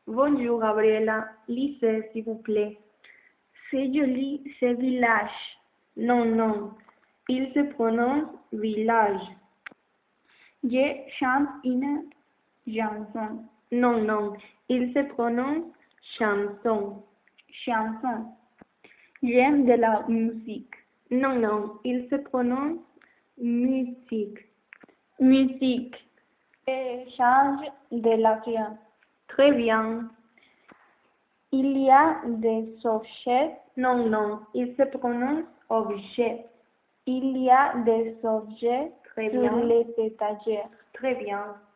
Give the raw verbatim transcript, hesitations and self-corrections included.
Bonjour, Gabriela. Lisez, s'il vous plaît. C'est joli, c'est village. Non, non. Il se prononce village. Je chante une chanson. Non, non. Il se prononce chanson. Chanson. J'aime de la musique. Non, non. Il se prononce musique. Musique. Je change de l'avion. Très bien. Il y a des objets. Non, non. Il se prononce objet. Il y a des objets Très sur bien. les étagères. Très bien.